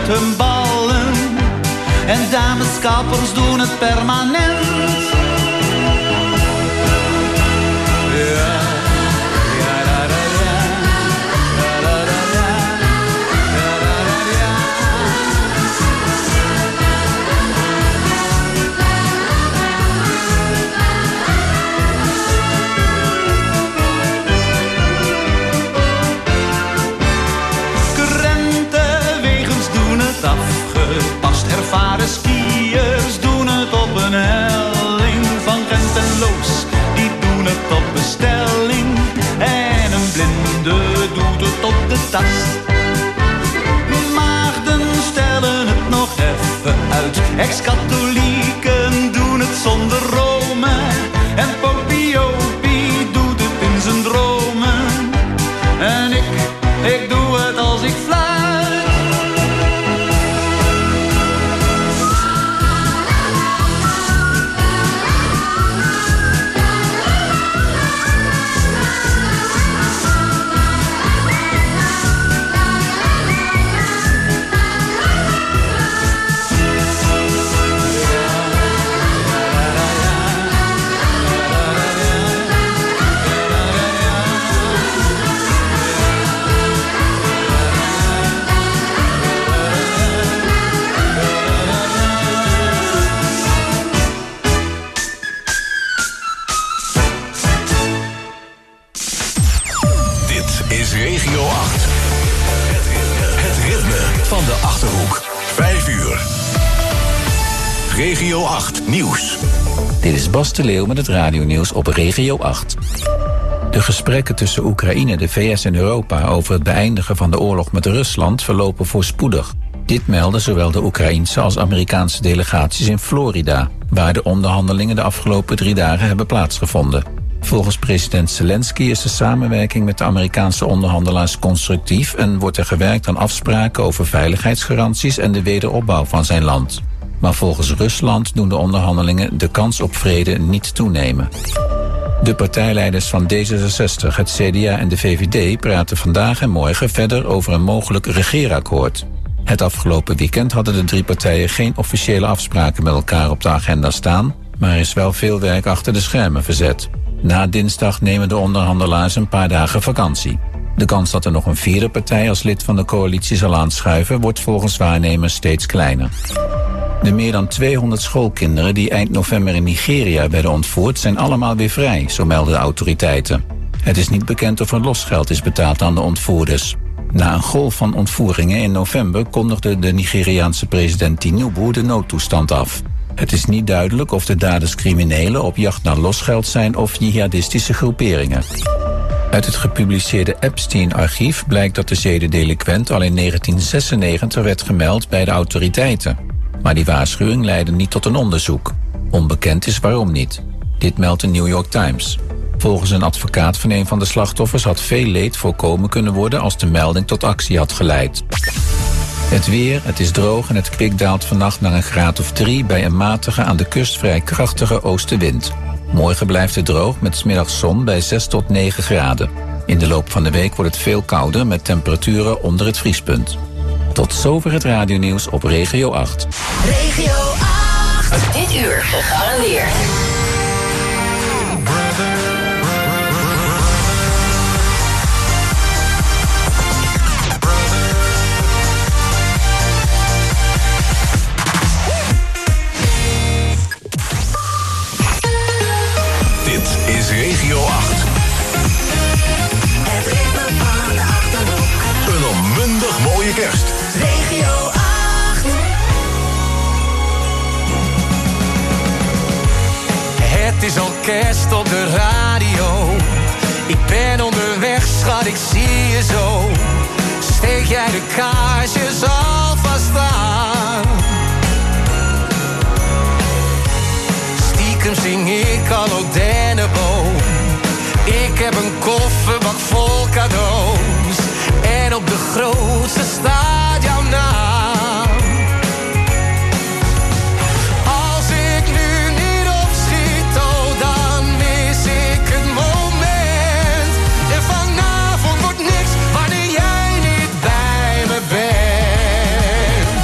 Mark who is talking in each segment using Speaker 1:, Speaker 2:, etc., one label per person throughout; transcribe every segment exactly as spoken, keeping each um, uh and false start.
Speaker 1: met hun ballen. En dameskappers doen het permanent. Ja. Afgepast, ervaren skiers doen het op een helling. Van Gent en Loos, die doen het op bestelling. En een blinde doet het op de tast. Maagden stellen het nog even uit. Ex-katholieken doen het zonder Rome. En Popiopie doet het in zijn dromen. En ik, ik doe het als ik fluit.
Speaker 2: Regio acht. Het ritme, het ritme van de Achterhoek. Vijf uur. Regio acht Nieuws.
Speaker 3: Dit is Bas de Leeuw met het radionieuws op Regio acht. De gesprekken tussen Oekraïne, de V S en Europa over het beëindigen van de oorlog met Rusland verlopen voorspoedig. Dit melden zowel de Oekraïense als Amerikaanse delegaties in Florida, waar de onderhandelingen de afgelopen drie dagen hebben plaatsgevonden. Volgens president Zelensky is de samenwerking met de Amerikaanse onderhandelaars constructief en wordt er gewerkt aan afspraken over veiligheidsgaranties en de wederopbouw van zijn land. Maar volgens Rusland doen de onderhandelingen de kans op vrede niet toenemen. De partijleiders van D zesenzestig, het C D A en de V V D praten vandaag en morgen verder over een mogelijk regeerakkoord. Het afgelopen weekend hadden de drie partijen geen officiële afspraken met elkaar op de agenda staan, maar er is wel veel werk achter de schermen verzet. Na dinsdag nemen de onderhandelaars een paar dagen vakantie. De kans dat er nog een vierde partij als lid van de coalitie zal aanschuiven wordt volgens waarnemers steeds kleiner. De meer dan tweehonderd schoolkinderen die eind november in Nigeria werden ontvoerd zijn allemaal weer vrij, zo melden de autoriteiten. Het is niet bekend of er losgeld is betaald aan de ontvoerders. Na een golf van ontvoeringen in november kondigde de Nigeriaanse president Tinubu de noodtoestand af. Het is niet duidelijk of de daders criminelen op jacht naar losgeld zijn of jihadistische groeperingen. Uit het gepubliceerde Epstein-archief blijkt dat de zedendelinquent al in negentien zesennegentig werd gemeld bij de autoriteiten. Maar die waarschuwing leidde niet tot een onderzoek. Onbekend is waarom niet. Dit meldt de New York Times. Volgens een advocaat van een van de slachtoffers had veel leed voorkomen kunnen worden als de melding tot actie had geleid. Het weer, het is droog en het kwik daalt vannacht naar een graad of drie bij een matige aan de kust vrij krachtige oostenwind. Morgen blijft het droog met 's middags zon bij zes tot negen graden. In de loop van de week wordt het veel kouder met temperaturen onder het vriespunt. Tot zover het radionieuws op Regio acht.
Speaker 4: Regio acht. Dit uur gegarandeerd.
Speaker 2: Dit is Regio acht.
Speaker 4: Het ritme van de Achterhoek.
Speaker 2: Een onmundig mooie kerst.
Speaker 4: Regio acht.
Speaker 5: Het is al kerst op de radio. Ik ben onderweg, schat, ik zie je zo. Steek jij de kaarsjes alvast aan? Stiekem zing ik al O Denneboom. Ik heb een kofferbak vol cadeaus. En op de grootste staat jouw naam. Als ik nu niet opschiet, oh, dan mis ik het moment. En vanavond wordt niks wanneer jij niet bij me bent.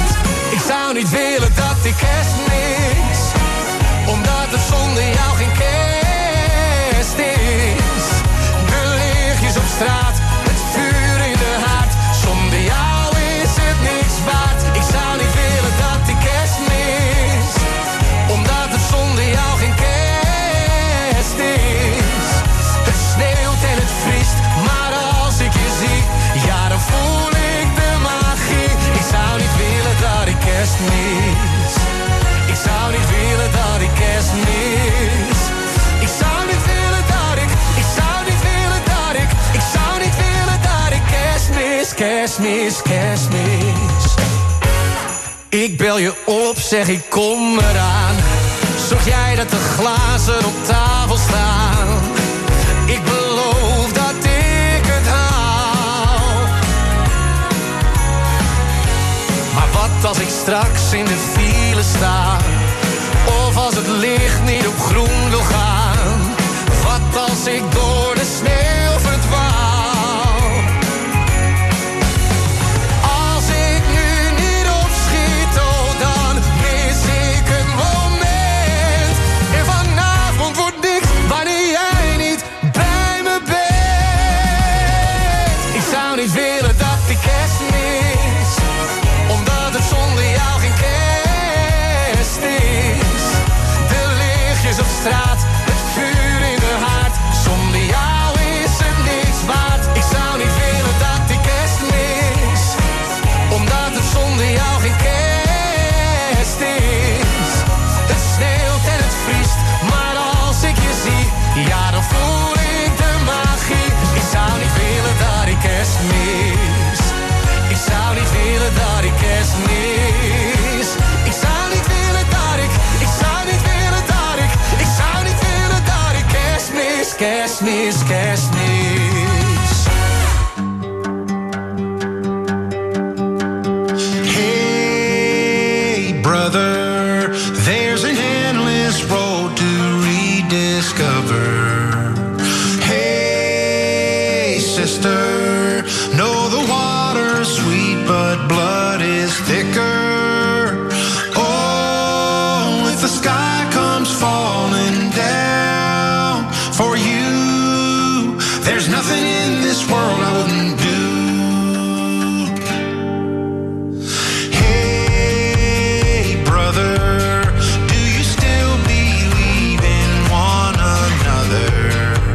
Speaker 5: kerst mis. Ik zou niet willen dat ik kerst mis. Ik zou niet willen dat ik, ik zou niet willen dat ik, ik zou niet willen dat ik kerst mis, kerst mis, kerst mis. Ik bel je op, zeg ik kom eraan. Zorg jij dat de glazen op tafel staan. Ik beloof dat ik het haal. Maar wat als ik straks in de file sta? Of als het licht niet op groen wil gaan? Wat als ik door de sneeuw verdwaal? Als ik nu niet opschiet, oh dan mis ik het moment. En vanavond wordt niks wanneer jij niet bij me bent. Ik zou niet willen dat ik kerst mis, omdat het zonder jou geen kerst is. De lichtjes op straat, het vuur in de haard. Zonder jou is het niks waard. Ik zou niet willen dat ik kerst mis, omdat het zonder jou geen kerst is. Het sneeuwt en het vriest, maar als ik je zie, ja dan voel ik de magie. Ik zou niet willen dat ik kerst mis. Ik zou niet willen dat ik kerst mis. Ik zou niet willen dat ik, ik zou niet willen dat ik, ik zou niet willen dat ik kerst mis, kerst mis, kerst mis.
Speaker 6: Hey, brother, there's an endless road to rediscover. Hey, sister, know the water's sweet, but blood is thicker. Oh, if the sky comes falling down for you, there's nothing in this world I wouldn't do. Hey, brother, do you still believe in one another?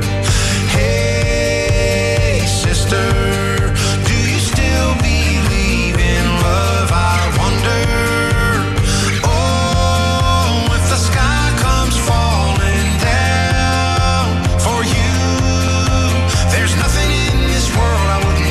Speaker 6: Hey, sister, do you still believe in love? I wonder. Oh, if the sky comes falling down for you, there's nothing in this world I wouldn't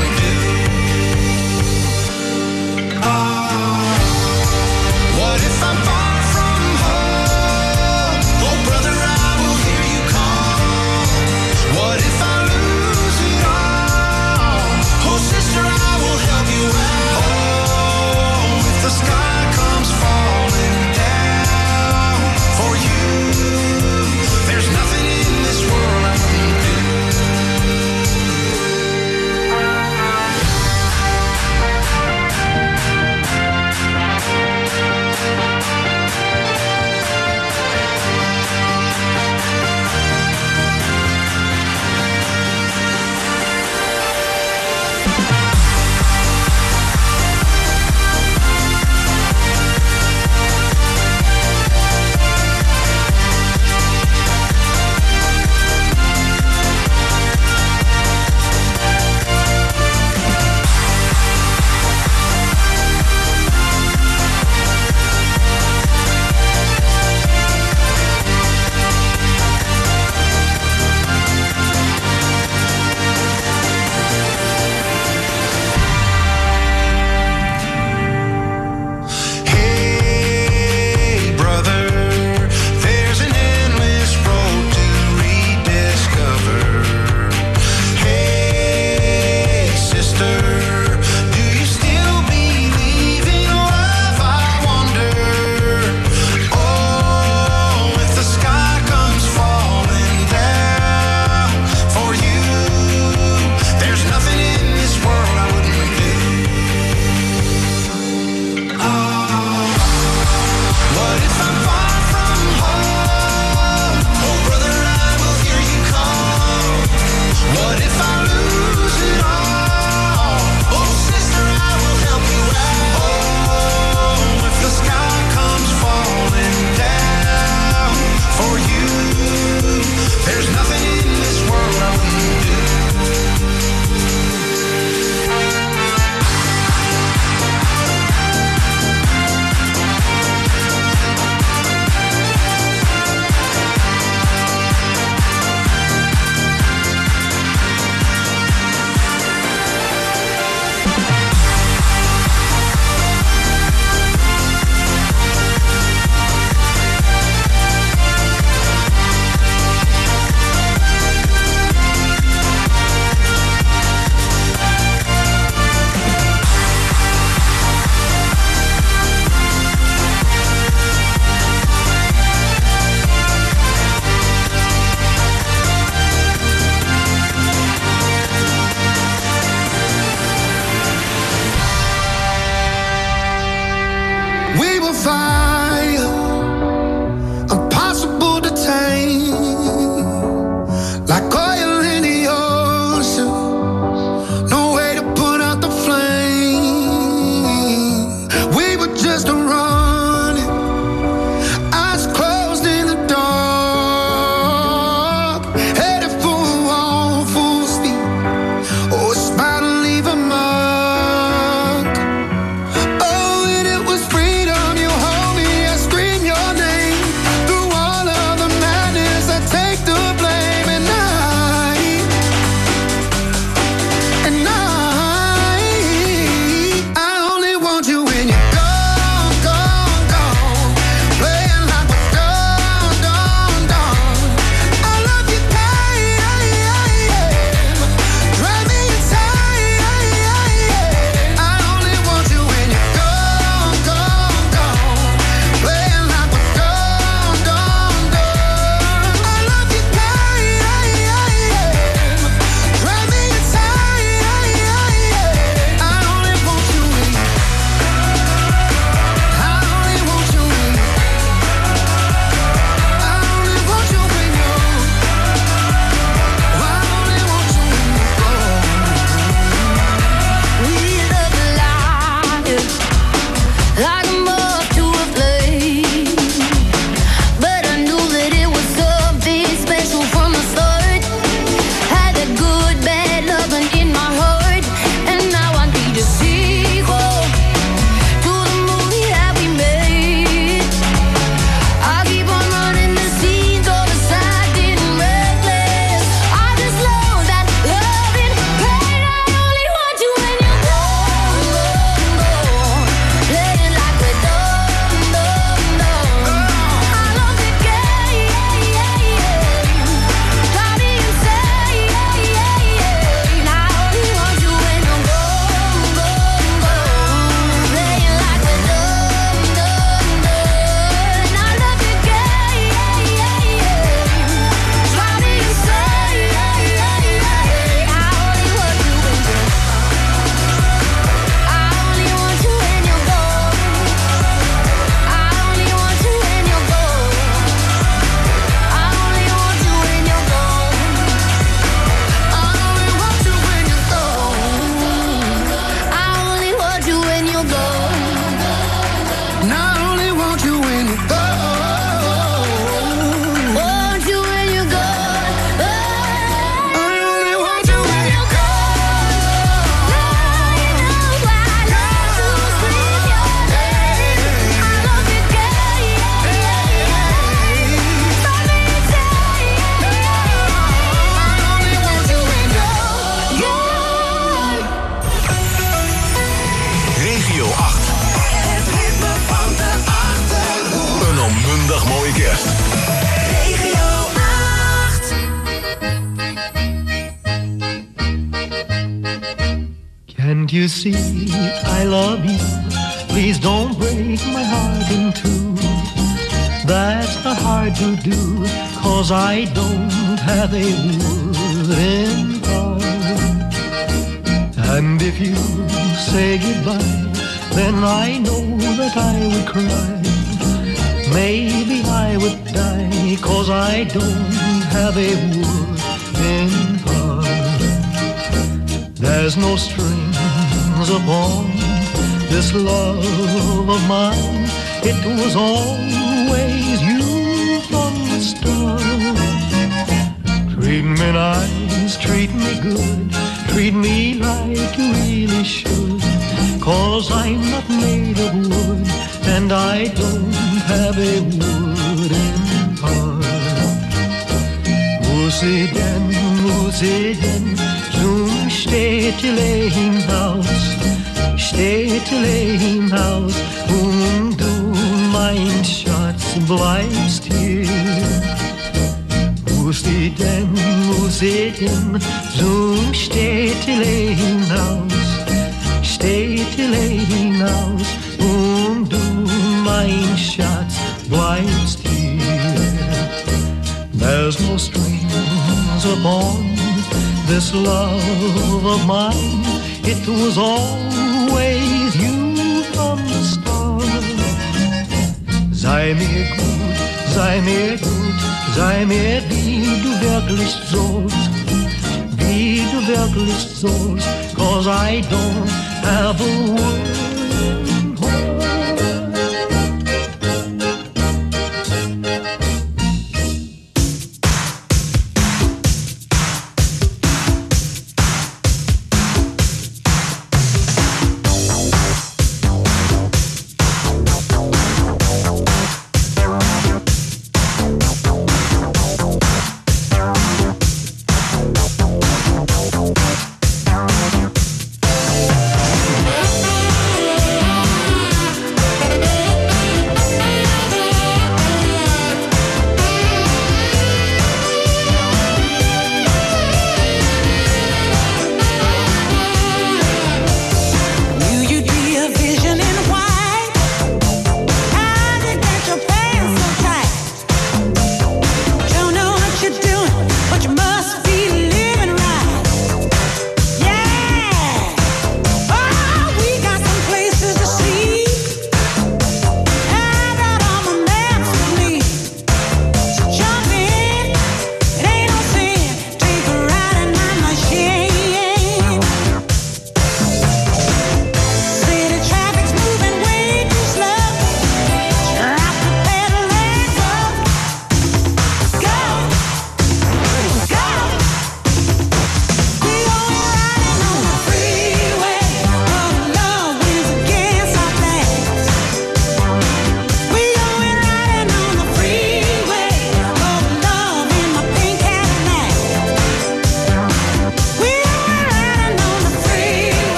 Speaker 7: you see I love you, please don't break my heart in two. That's not hard to do, 'cause I don't have a wooden heart. And if you say goodbye, then I know that I would cry. Maybe I would die, 'cause I don't have a wooden heart. There's no strings upon this love of mine. It was always you from the start. Treat me nice, treat me good, treat me like you really should. 'Cause I'm not made of wood, and I don't have a wooden heart. Wo sie denn, wo sie denn, zum Städtele hinaus, Städtele hinaus, und du, mein Schatz, bleibst hier. Wo sie denn, wo sie denn, zum Städtele hinaus, Städtele hinaus, und du, mein Schatz, bleibst hier. There's no strings upon this love of mine. It was always you from the start. Sei mir gut, sei mir gut, sei mir wie du wirklich sollst, wie du wirklich sollst, 'cause I don't have a word.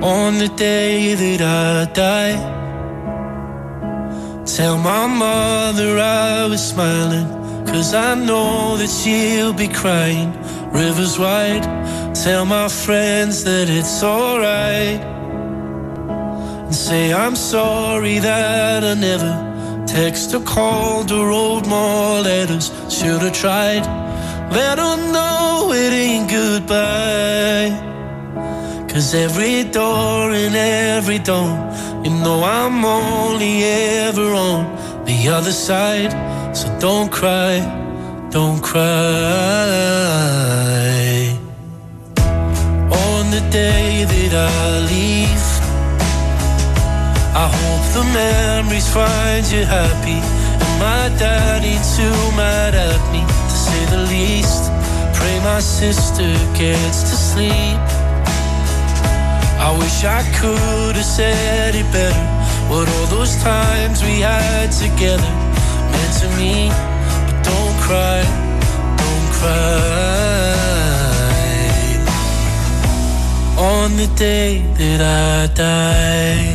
Speaker 8: On the day that I die, tell my mother I was smiling, 'cause I know that she'll be crying. Rivers wide, tell my friends that it's alright, and say I'm sorry that I never text or called or wrote more letters. Should've tried, let her know it ain't goodbye. 'Cause every door and every dawn, you know I'm only ever on the other side. So don't cry, don't cry. On the day that I leave, I hope the memories find you happy. And my dad ain't too mad at me, to say the least. Pray my sister gets to sleep. I wish I could have said it better, what all those times we had together meant to me. But don't cry, don't cry. On the day that I die,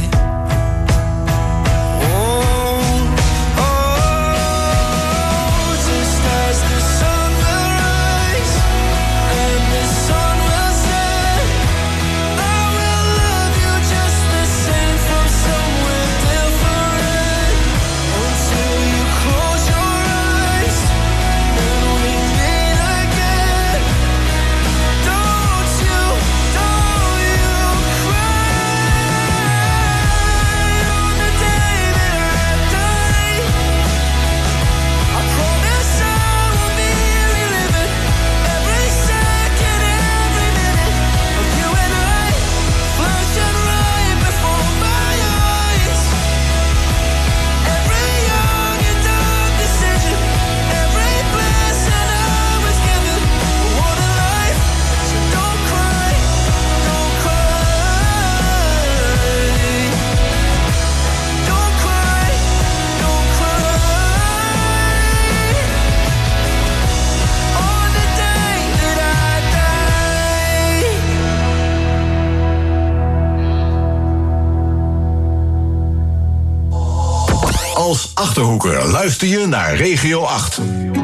Speaker 2: Als Achterhoeker luister je naar Regio acht.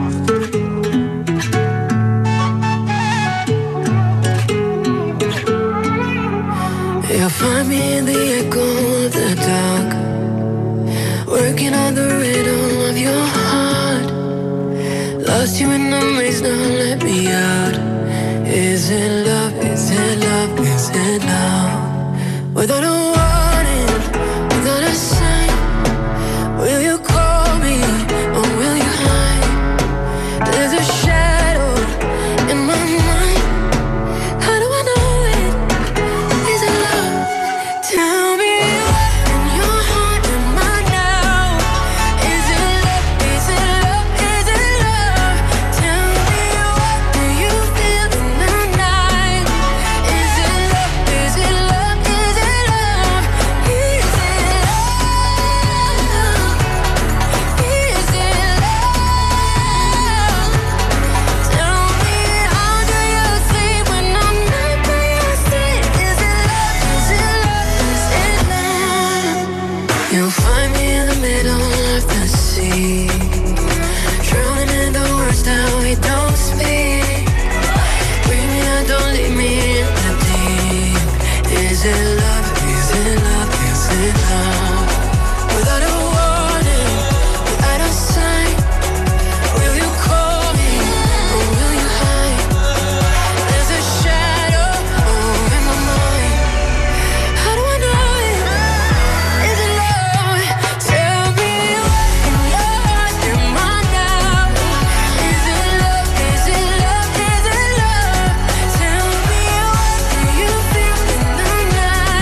Speaker 9: You'll find me in the echo of the dark, working on the rhythm of your heart. Lost you in the maze, now let me out. Is it love, is it love, is it love? Without a warning, without a sign, will you call me or will you hide? There's a shadow in my mind. How do I know it? Is it love? Tell me what in your heart am I now? Is it love? Is it love? Is it love? Tell me what do you feel in the night? Is it love? Is it love? Is it love? Is it love? Is it love? Tell me, how do you sleep when I'm not by your side? Is it love? Is it love? Is it love? You'll find me in the middle of the sea, drowning in the words that we don't speak. Bring me out, don't leave me in the deep. Is it love? Is it love? Is it love? Without a warning, without a sign, will you call me or will you hide? There's a shadow over my mind. How do I know it? Is it love? Tell me what in your heart am I now? Is it love? Is it love? Is it love? Tell me what do you feel in the night?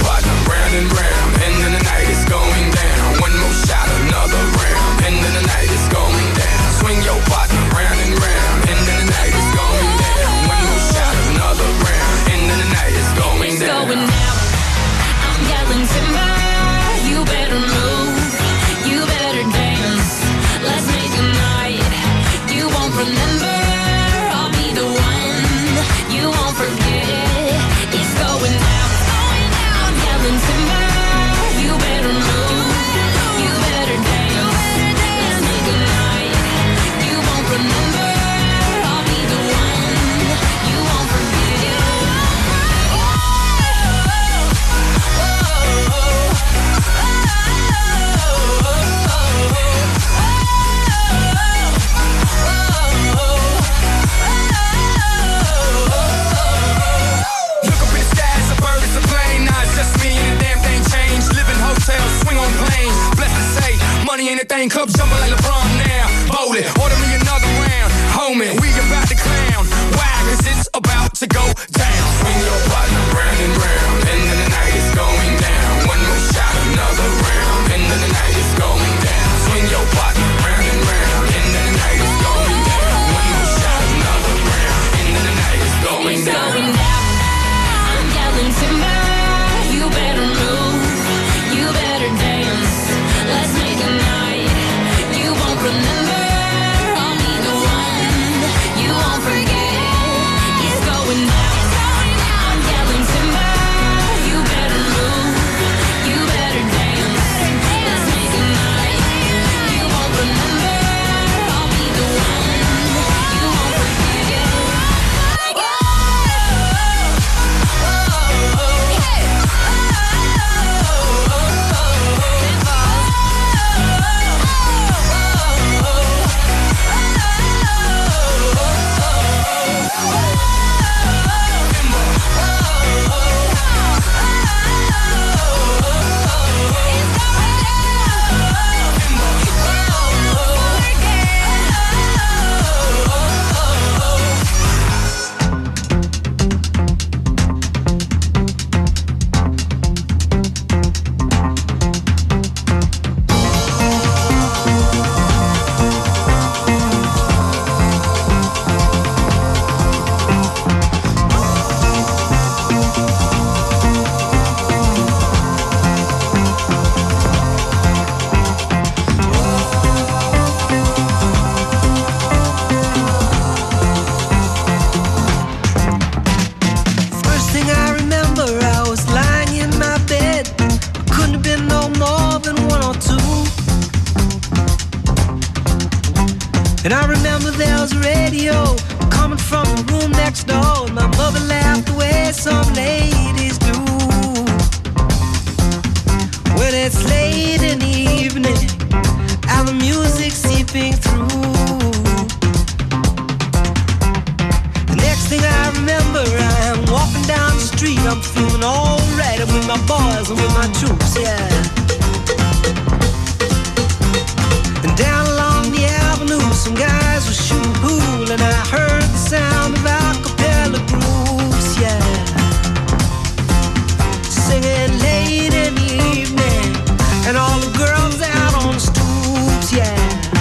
Speaker 5: partner round and round, and then the night is going down. One more shot, another round, and then the night is going down. Swing your partner round and round, and then the night is going down. One more shot, another round, and then the night is going
Speaker 4: It's
Speaker 5: down.
Speaker 4: going down. I'm yelling timber. You better move. You better dance. Let's make a night you won't remember. I'll be the one you won't forget. It's going down. I'm yelling timber. You better move. You better dance. Let's make a night you won't remember. I'll be the one you won't forget.
Speaker 5: Look up in the sky, it's a bird, it's a plane. Nah, it's just me and the damn thing changed. Live in hotels, swing on planes. Blessed to say, money ain't a thing. Club jumping like LeBron now. Bowl it, order me another round. Homie, we about to clown. Why? Cause it's about to go down. Swing your partner round and round, and then the night is going down. One more shot, another round, and then the night is going down. Swing your partner round and round, and then the night is going down. One more shot, another round, and then the night is going
Speaker 4: It's
Speaker 5: down.
Speaker 4: going down. I'm yelling timber. You better move. You better dance. Let's make a night you won't remember. I'll be the one you won't forget. It's going down. I'm yelling timber. You better move. You better dance. Let's make a night you won't remember. I'll be the one you won't forget.
Speaker 10: First thing I remember, I was lying in my bed. Couldn't have been no more than one or two. And I remember there was a radio coming from the room next door. And my mother laughed the way some ladies do. When it's late in the evening and the music seeping through. The next thing I remember, I'm walking down the street. I'm feeling alright. I'm with my boys and with my troops, yeah. And down along the avenue, some guys were shooting pool, and I heard the sound of a cappella grooves, yeah. Singing late in the evening, and all the girls out on the stoops, yeah.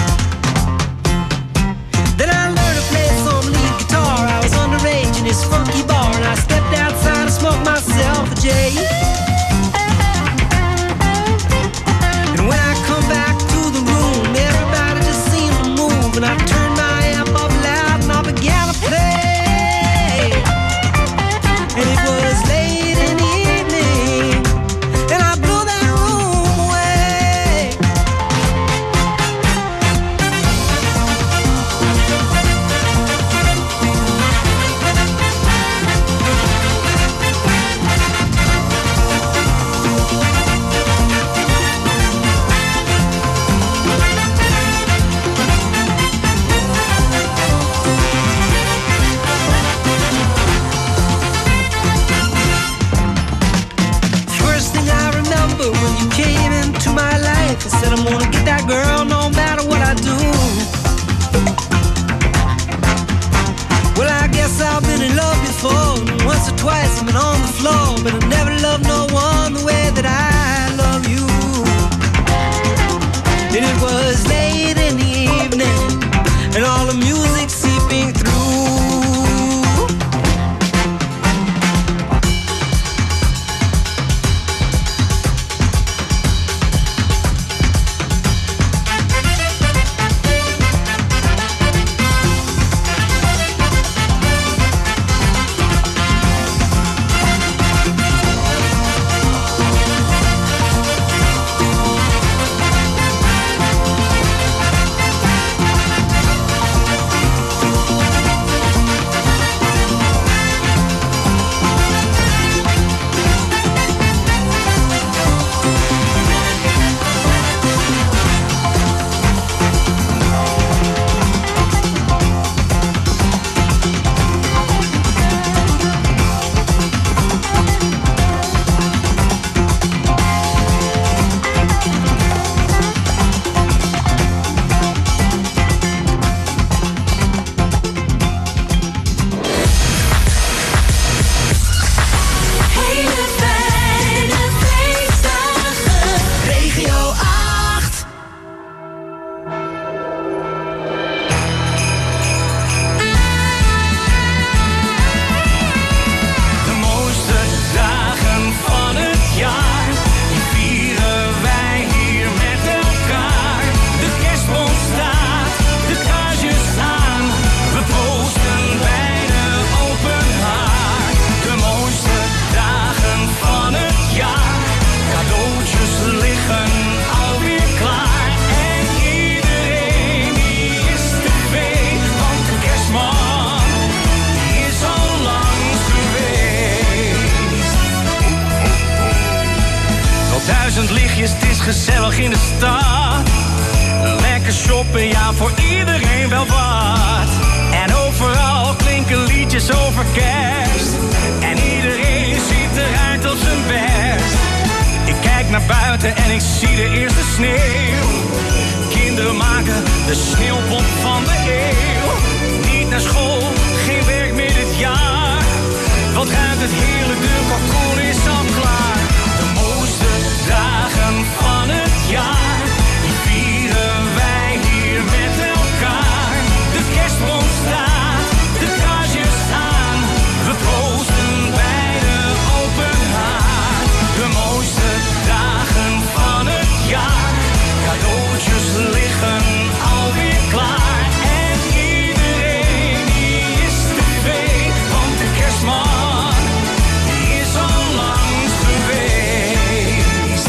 Speaker 10: Then I learned to play some lead guitar. I was underage in this funky bar, and I stepped outside and smoked myself a J. And when
Speaker 11: kroegjes, het is gezellig in de stad. Lekker shoppen, ja, voor iedereen wel wat. En overal klinken liedjes over kerst. En iedereen ziet eruit op zijn best. Ik kijk naar buiten en ik zie de eerste sneeuw. Kinderen maken de sneeuwpop van de eeuw. Niet naar school, geen werk meer dit jaar. Wat ruikt het heerlijk, de kalkoen is al klaar. De mooiste dagen van het jaar, die vieren wij hier met elkaar. De kerstboom staat, de kaarsjes aan. We proosten bij de open haard. De mooiste dagen van het jaar, cadeautjes liggen alweer klaar. En iedereen die is tevreden, want de kerstman die is al lang geweest.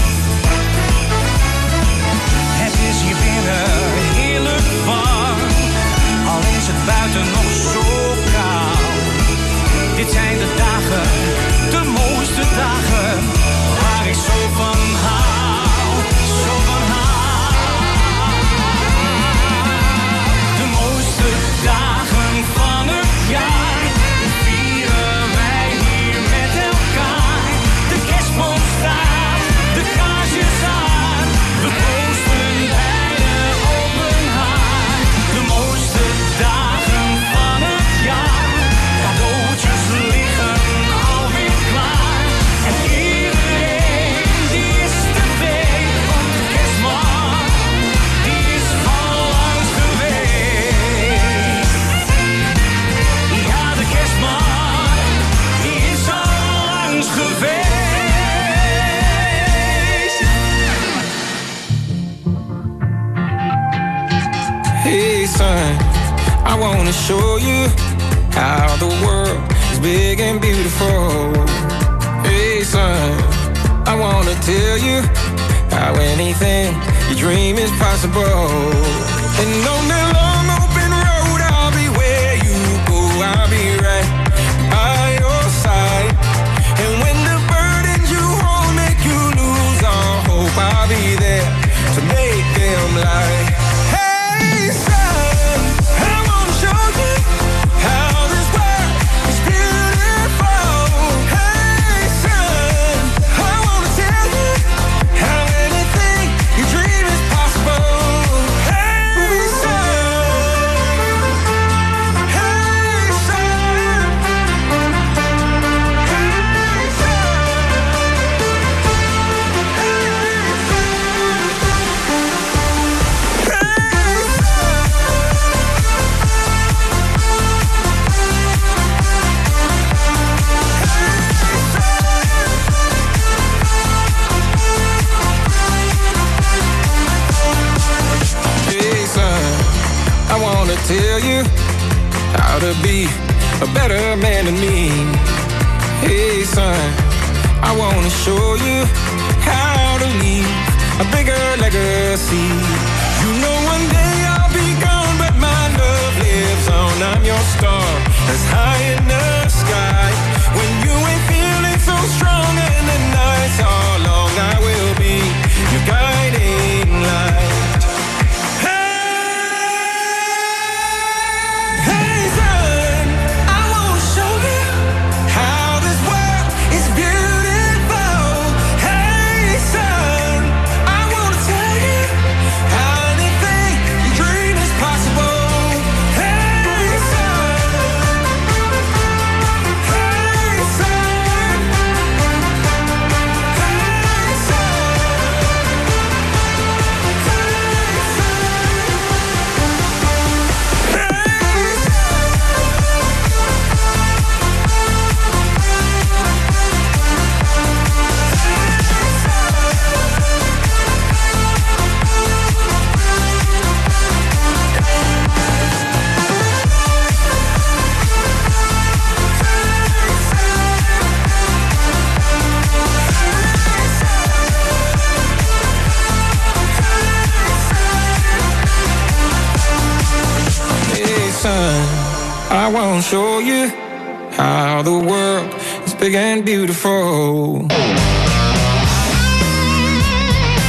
Speaker 11: Het is hier binnen heerlijk warm, al is het buiten nog zo koud. Dit zijn de dagen, de mooiste dagen, waar ik zo van hou, zo van hou. De mooiste dagen van het jaar, die vieren wij hier met elkaar. De kerstboom staat, de kaarsjes aan. We proosten bij de open haard. De mooiste dagen van het jaar, cadeautjes liggen alweer klaar. En iedereen die is tevreden, want de kerstman die is al langs geweest. Ja, de kerstman die is al langs geweest.
Speaker 12: Hey son, I wanna show you how the world is big and beautiful. Hey son, I wanna tell you how anything you dream is possible. And on that long open road, I'll be where you go. I'll be right by your side. And when the burdens you hold make you lose all hope, I'll be there to make them light. Hey son, I wanna show you how this world is beautiful. Hey son, I wanna tell you how anything you dream is possible. Hey son, hey son, hey Hey son, I wanna tell you how to be a better man than me. Hey son, I wanna show you how to leave a bigger legacy. You know one day I'll be gone, but my love lives on. I'm your star that's high in the sky. When you ain't feeling so strong and the nights are long, I will be your guiding light. Hey son, I wanna show you how this world is beautiful. Hey son, I wanna tell you how anything you dream is possible. Hey son, hey son, hey son, I wanna show you how the world is big and beautiful.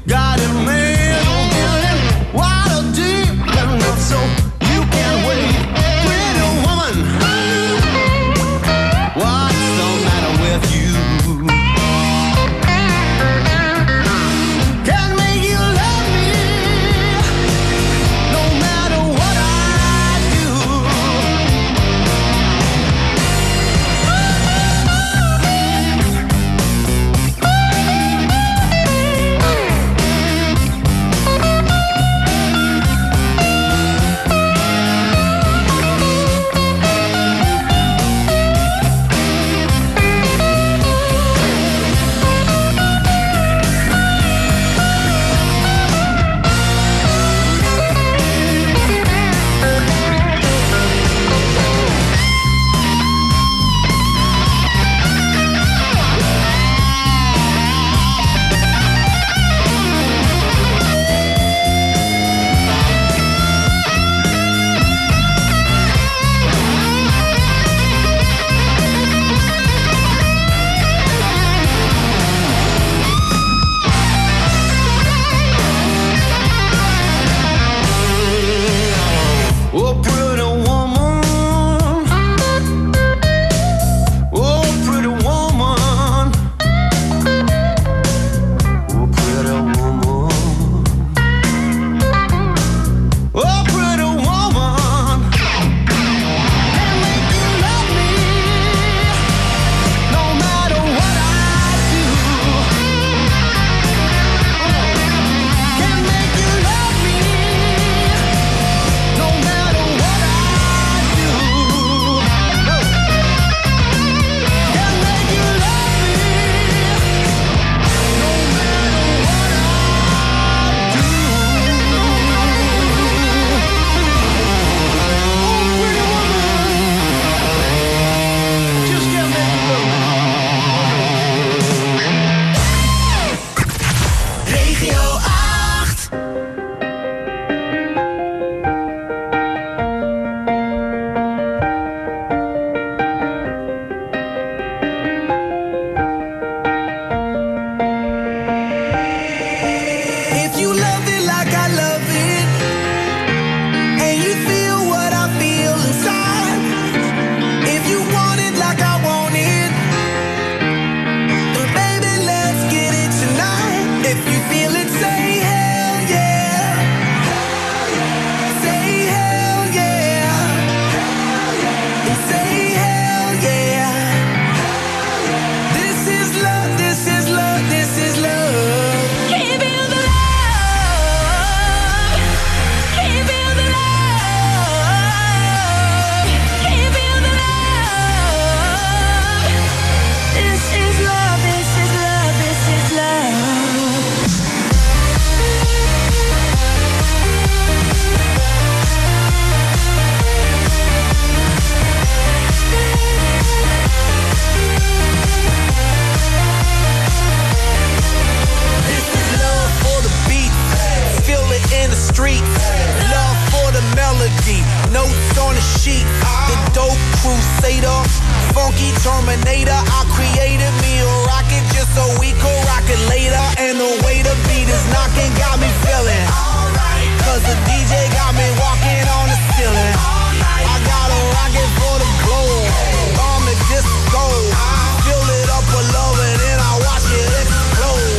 Speaker 13: Terminator, I created me a rocket just so we could rock it later. And the way the beat is knocking got me feeling alright. Cause the D J got me walking on the ceiling. I got a rocket for the globe, bomb the disco. Fill it up with love and then I watch it explode.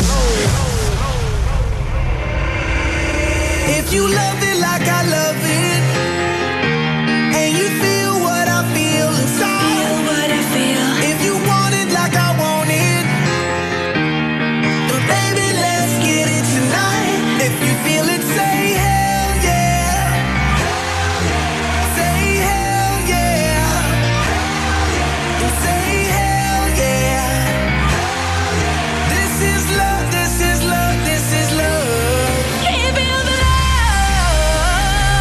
Speaker 13: If you love it like I love it, and you feel what I feel inside, feel what I feel. If you want it like I want it, then baby let's get it tonight. If you feel it, say hell yeah. Say hell yeah. Say hell yeah. This is love, this is love, this is love. Can't feel the love.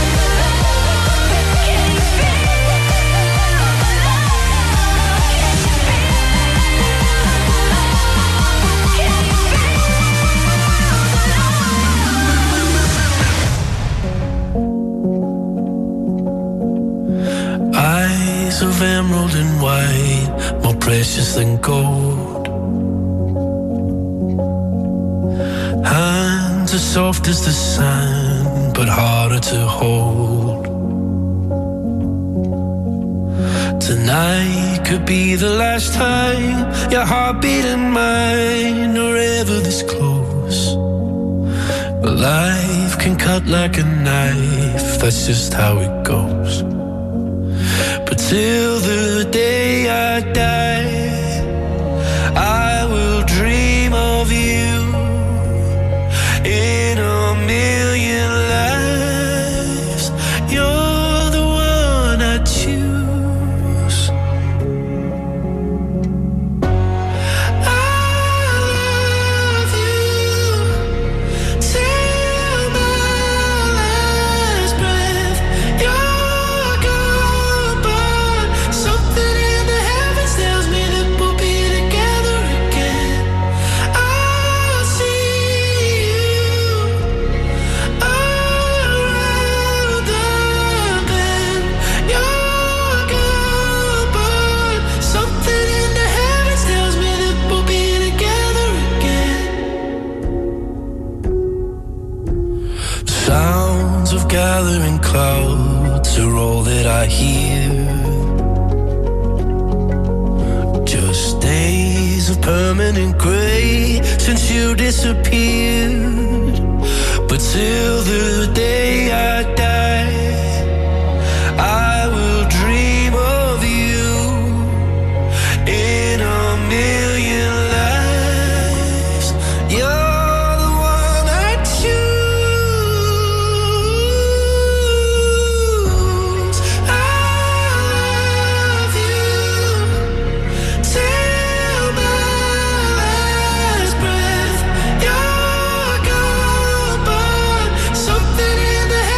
Speaker 8: Of emerald and white, more precious than gold. Hands as soft as the sand, but harder to hold. Tonight could be the last time your heart beating mine, or ever this close. But life can cut like a knife, that's just how it goes. But till the day I die, I will dream of you in a million lives. You're the one I choose. I love you till my last breath. You're gone, but something in the heavens tells me that we'll be together again. I'll see you around the bend. You're gone, but something in the heavens tells me that we'll be together again. The sounds of gathering clouds are all that I hear. Just days of permanent grey since you disappeared. But till the day I die, I will dream of you in a million lives. You're the one I choose. I love you till my last breath. You're gone, but something in the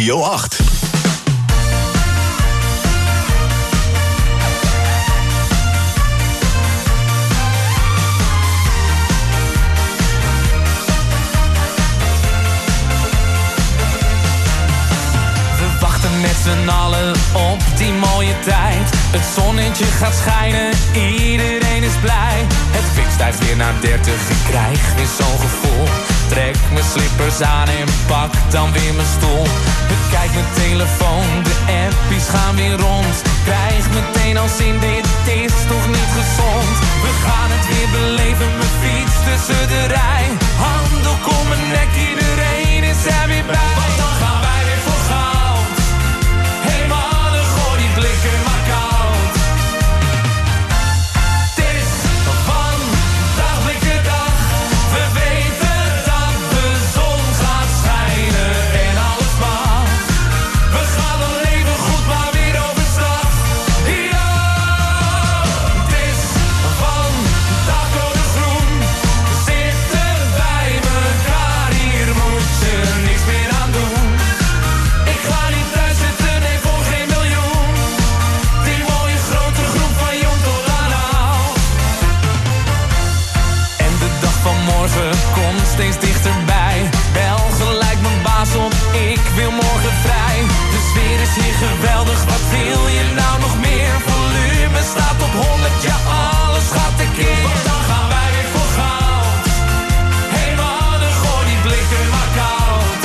Speaker 2: Regio acht.
Speaker 5: Met z'n allen op die mooie tijd. Het zonnetje gaat schijnen, iedereen is blij. Het fiets stijgt weer naar dertig, ik krijg weer zo'n gevoel. Trek mijn slippers aan en pak dan weer mijn stoel. Bekijk mijn telefoon, de appies gaan weer rond. Krijg meteen al zin, dit is toch niet gezond. We gaan het weer beleven, mijn fiets tussen de rij. Handel om mijn nek, iedereen is er weer bij. Want dan gaan wij weer voor goud. Hey mannen, gooi die blikken maar koud. Het is van dag blikken dag. We weten dat de zon gaat schijnen en alles mag. We gaan dan leven goed, maar weer overstag. Ja, het is van dakcode groen. Zitten wij elkaar, hier moet je niks meer aan doen. Ik ga niet thuis zitten, nee voor geen miljoen. Die mooie grote groep van jong tot aan oud. En de dag van morgen komt steeds dichterbij. Bel gelijk mijn baas op, ik wil morgen vrij. De sfeer is hier geweldig, wat wil je nou nog meer? Volume staat op honderd, ja alles gaat tekeer. Want dan gaan wij weer voor goud. Hey mannen, gooi die blikken maar koud.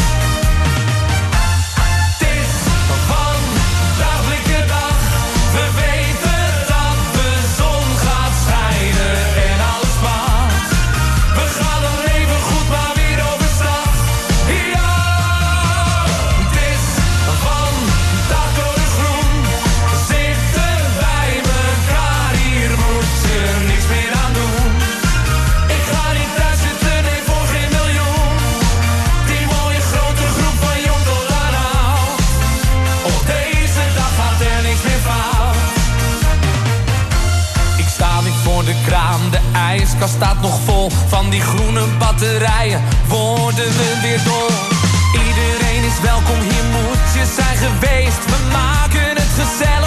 Speaker 5: Het is van dag blikken dag. We weten dat de zon gaat schijnen en alles mag. We gaan dan leven goed, maar weer overstag. Ja, het is van dakcode groen. Zitten wij elkaar, hier moet je niks meer aan doen. Ik ga niet thuis zitten, nee voor geen miljoen. Die mooie grote groep van jong tot aan oud. Op deze dag gaat er niks meer fout. Ik sta weer voor de kraam, de ijskast staat nog vol. Van die groene batterijen worden we weer dol. Iedereen is welkom, hier moet je zijn geweest. We maken het gezellig.